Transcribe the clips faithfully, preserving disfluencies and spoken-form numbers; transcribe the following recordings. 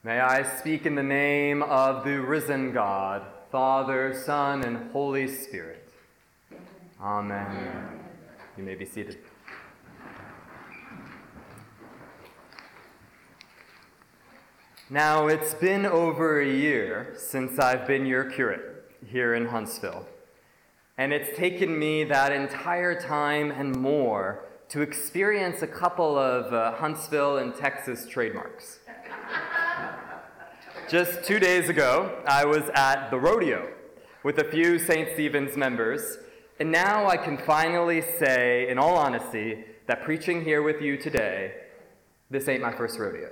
May I speak in the name of the risen God, Father, Son, and Holy Spirit. Amen. Amen. You may be seated. Now, it's been over a year since I've been your curate here in Huntsville, and it's taken me that entire time and more to experience a couple of uh, Huntsville and Texas trademarks. Just two days ago, I was at the rodeo with a few Saint Stephen's members, and now I can finally say, in all honesty, that preaching here with you today, this ain't my first rodeo.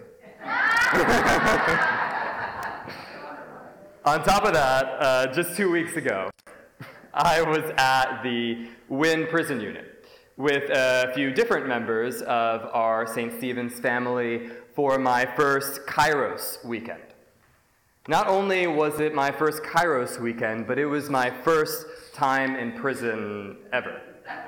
On top of that, uh, just two weeks ago, I was at the Wynn Prison Unit with a few different members of our Saint Stephen's family for my first Kairos weekend. Not only was it my first Kairos weekend, but it was my first time in prison ever.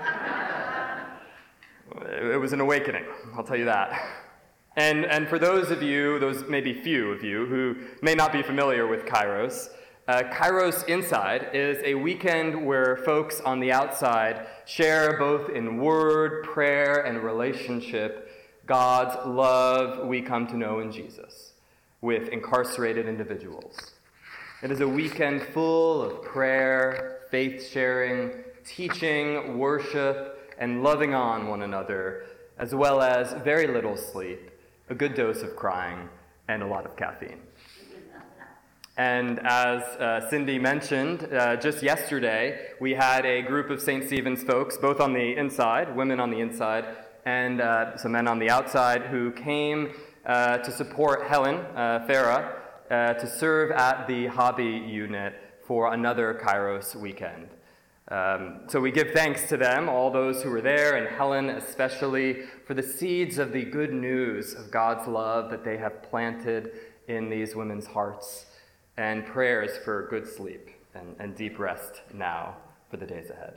It was an awakening, I'll tell you that. And, and for those of you, those maybe few of you, who may not be familiar with Kairos, uh, Kairos Inside is a weekend where folks on the outside share both in word, prayer, and relationship God's love we come to know in Jesus with incarcerated individuals. It is a weekend full of prayer, faith-sharing, teaching, worship, and loving on one another, as well as very little sleep, a good dose of crying, and a lot of caffeine. And as uh, Cindy mentioned, uh, just yesterday, we had a group of Saint Stephen's folks, both on the inside, women on the inside, and uh, some men on the outside, who came uh, to support Helen uh, Farah uh, to serve at the hobby unit for another Kairos weekend. Um, so we give thanks to them, all those who were there, and Helen especially, for the seeds of the good news of God's love that they have planted in these women's hearts, and prayers for good sleep and, and deep rest now for the days ahead.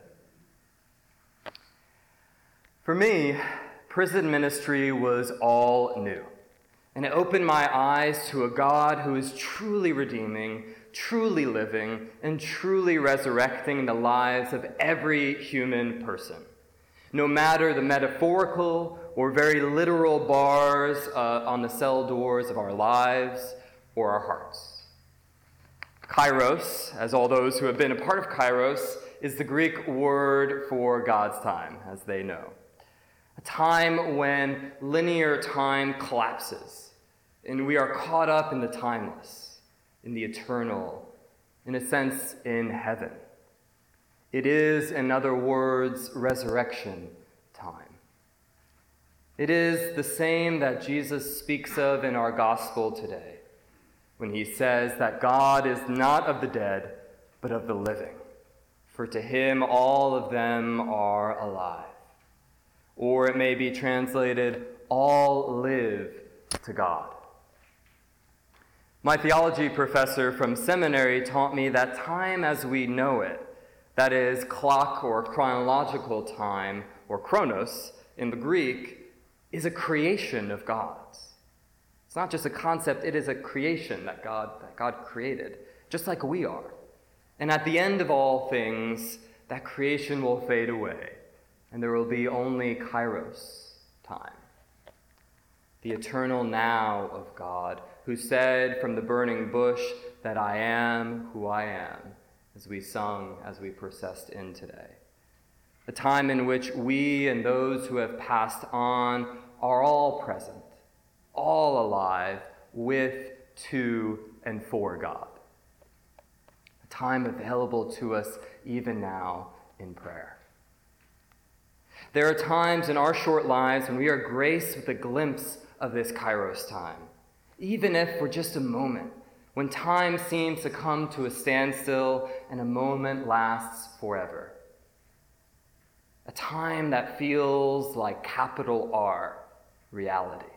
For me, prison ministry was all new, and it opened my eyes to a God who is truly redeeming, truly living, and truly resurrecting the lives of every human person, no matter the metaphorical or very literal bars uh, on the cell doors of our lives or our hearts. Kairos, as all those who have been a part of Kairos, is the Greek word for God's time, as they know. A time when linear time collapses, and we are caught up in the timeless, in the eternal, in a sense, in heaven. It is, in other words, resurrection time. It is the same that Jesus speaks of in our gospel today, when he says that God is not of the dead, but of the living. For to him all of them are alive. Or it may be translated, all live to God. My theology professor from seminary taught me that time as we know it, that is, clock or chronological time, or chronos in the Greek, is a creation of God's. It's not just a concept, it is a creation that God, that God created, just like we are. And at the end of all things, that creation will fade away, and there will be only Kairos time, the eternal now of God, who said from the burning bush that I am who I am, as we sung, as we processed in today. A time in which we and those who have passed on are all present, all alive, with, to, and for God. A time available to us even now in prayer. There are times in our short lives when we are graced with a glimpse of this Kairos time, even if for just a moment, when time seems to come to a standstill and a moment lasts forever. A time that feels like capital R reality.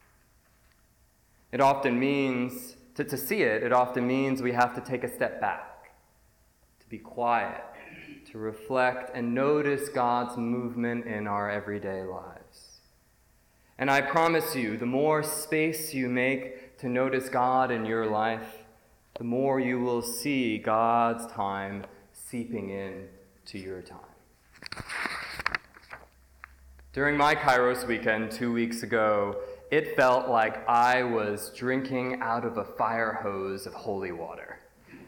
It often means, to, to see it, it often means we have to take a step back, to be quiet, to reflect and notice God's movement in our everyday lives. And I promise you, the more space you make to notice God in your life, the more you will see God's time seeping in to your time. During my Kairos weekend two weeks ago, it felt like I was drinking out of a fire hose of holy water.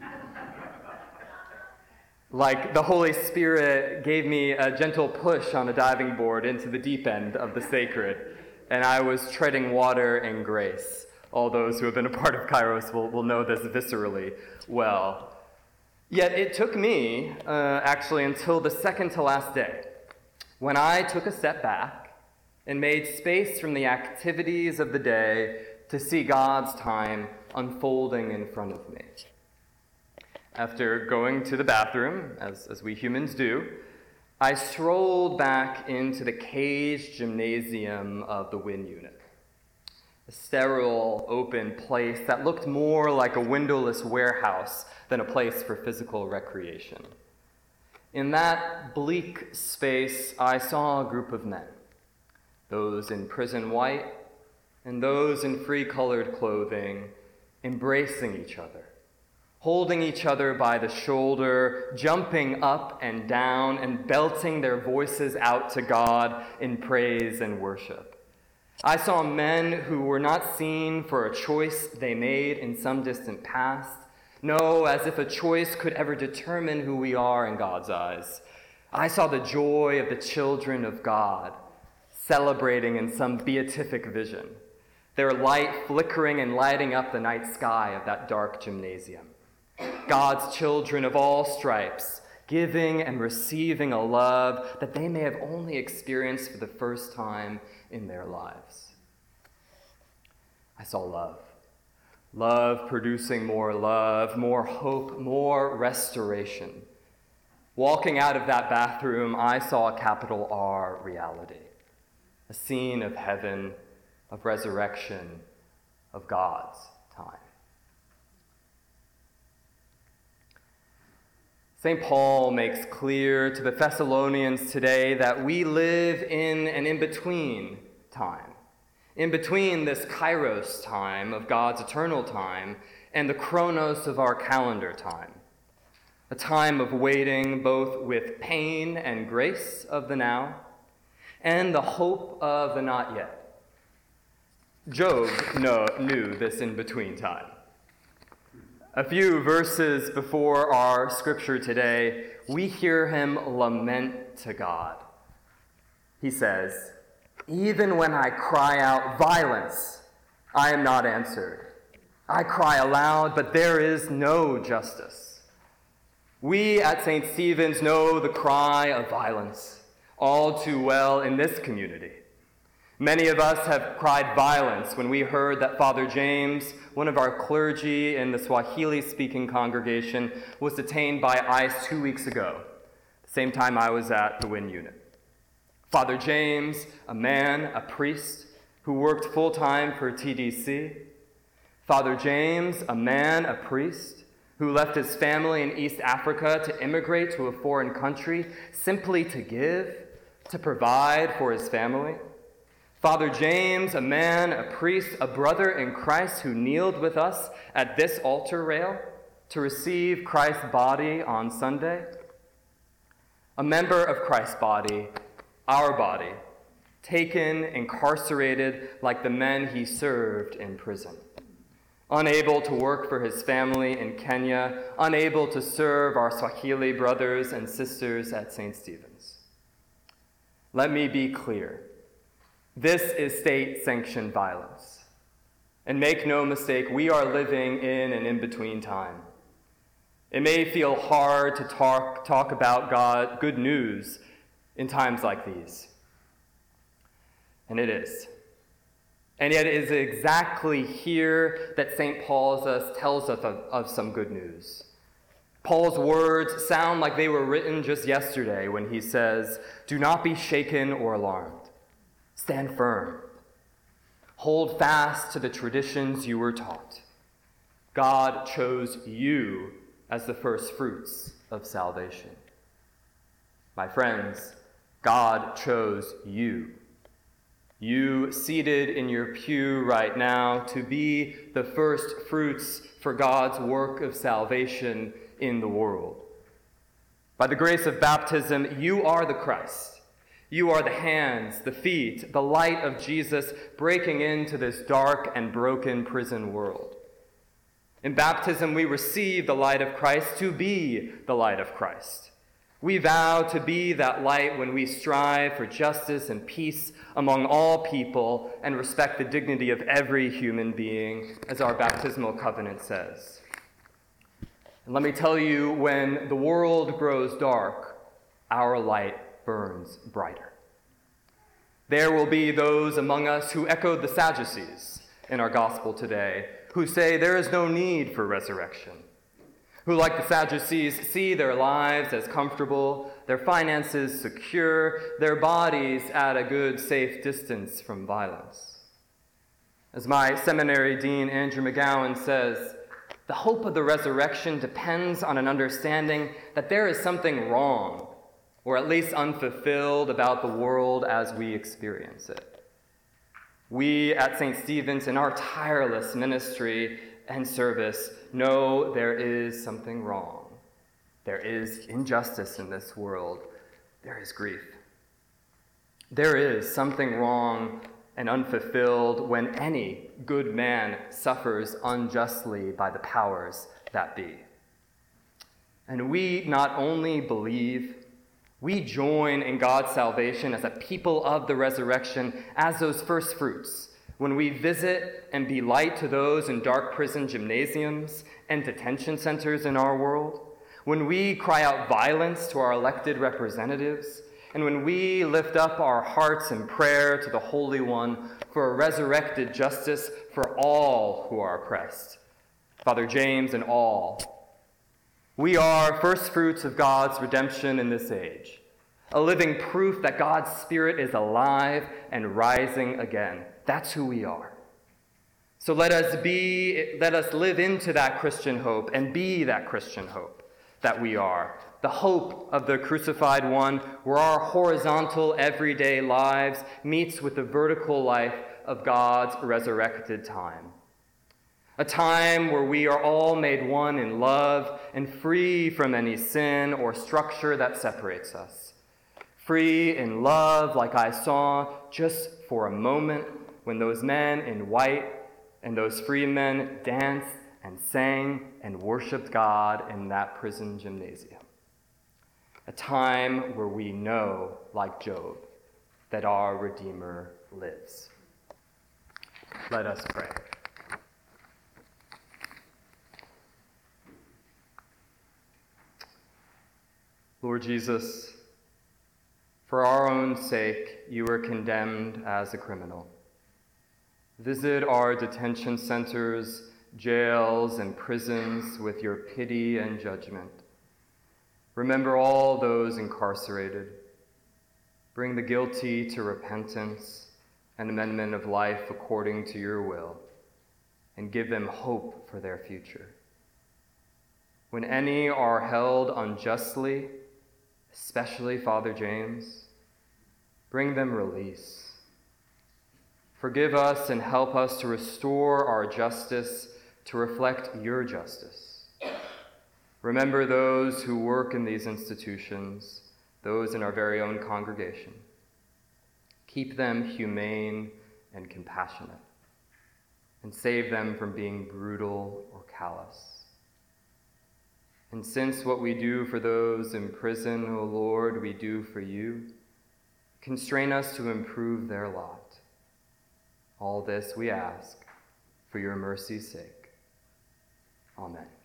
Like the Holy Spirit gave me a gentle push on a diving board into the deep end of the sacred, and I was treading water in grace. All those who have been a part of Kairos will, will know this viscerally well. Yet it took me, uh, actually, until the second to last day, when I took a step back and made space from the activities of the day to see God's time unfolding in front of me. After going to the bathroom, as, as we humans do, I strolled back into the caged gymnasium of the Wynn unit. A sterile, open place that looked more like a windowless warehouse than a place for physical recreation. In that bleak space, I saw a group of men, those in prison white and those in free-colored clothing, embracing each other, holding each other by the shoulder, jumping up and down, and belting their voices out to God in praise and worship. I saw men who were not seen for a choice they made in some distant past. No, as if a choice could ever determine who we are in God's eyes. I saw the joy of the children of God, celebrating in some beatific vision, their light flickering and lighting up the night sky of that dark gymnasium. God's children of all stripes, giving and receiving a love that they may have only experienced for the first time in their lives. I saw love. Love producing more love, more hope, more restoration. Walking out of that bathroom, I saw a capital R reality. A scene of heaven, of resurrection, of God's time. Saint Paul makes clear to the Thessalonians today that we live in an in-between time, in between this Kairos time of God's eternal time and the Chronos of our calendar time, a time of waiting both with pain and grace of the now and the hope of the not yet. Job know, knew this in-between time. A few verses before our scripture today, we hear him lament to God. He says, "Even when I cry out violence, I am not answered. I cry aloud, but there is no justice." We at Saint Stephen's know the cry of violence all too well in this community. Many of us have cried violence when we heard that Father James, one of our clergy in the Swahili-speaking congregation, was detained by ICE two weeks ago, the same time I was at the Wynn unit. Father James, a man, a priest, who worked full-time for T D C. Father James, a man, a priest, who left his family in East Africa to immigrate to a foreign country simply to give, to provide for his family. Father James, a man, a priest, a brother in Christ who kneeled with us at this altar rail to receive Christ's body on Sunday. A member of Christ's body, our body, taken, incarcerated like the men he served in prison. Unable to work for his family in Kenya, unable to serve our Swahili brothers and sisters at Saint Stephen's. Let me be clear. This is state-sanctioned violence. And make no mistake, we are living in an in-between time. It may feel hard to talk, talk about God, good news in times like these. And it is. And yet it is exactly here that Saint Paul tells us of, of some good news. Paul's words sound like they were written just yesterday when he says, "Do not be shaken or alarmed. Stand firm. Hold fast to the traditions you were taught. God chose you as the first fruits of salvation." My friends, God chose you. You seated in your pew right now to be the first fruits for God's work of salvation in the world. By the grace of baptism, you are the Christ. You are the hands, the feet, the light of Jesus breaking into this dark and broken prison world. In baptism, we receive the light of Christ to be the light of Christ. We vow to be that light when we strive for justice and peace among all people and respect the dignity of every human being, as our baptismal covenant says. And let me tell you, when the world grows dark, our light burns brighter. There will be those among us who echoed the Sadducees in our gospel today, who say there is no need for resurrection, who, like the Sadducees, see their lives as comfortable, their finances secure, their bodies at a good, safe distance from violence. As my seminary dean, Andrew McGowan, says, the hope of the resurrection depends on an understanding that there is something wrong, or at least unfulfilled, about the world as we experience it. We at Saint Stephen's, in our tireless ministry and service, know there is something wrong. There is injustice in this world. There is grief. There is something wrong and unfulfilled when any good man suffers unjustly by the powers that be. And we not only believe, we join in God's salvation as a people of the resurrection, as those first fruits, when we visit and be light to those in dark prison gymnasiums and detention centers in our world, when we cry out violence to our elected representatives, and when we lift up our hearts in prayer to the Holy One for a resurrected justice for all who are oppressed, Father James and all. We are first fruits of God's redemption in this age, a living proof that God's Spirit is alive and rising again. That's who we are. So let us be, let us live into that Christian hope and be that Christian hope that we are. The hope of the crucified one, where our horizontal everyday lives meets with the vertical life of God's resurrected time. A time where we are all made one in love and free from any sin or structure that separates us. Free in love, like I saw just for a moment when those men in white and those free men danced and sang and worshiped God in that prison gymnasium. A time where we know, like Job, that our Redeemer lives. Let us pray. Lord Jesus, for our own sake, you were condemned as a criminal. Visit our detention centers, jails, and prisons with your pity and judgment. Remember all those incarcerated. Bring the guilty to repentance and amendment of life according to your will, and give them hope for their future. When any are held unjustly, especially Father James, bring them release. Forgive us and help us to restore our justice to reflect your justice. Remember those who work in these institutions, those in our very own congregation. Keep them humane and compassionate, and save them from being brutal or callous. And since what we do for those in prison, O Lord, we do for you, constrain us to improve their lot. All this we ask for your mercy's sake. Amen.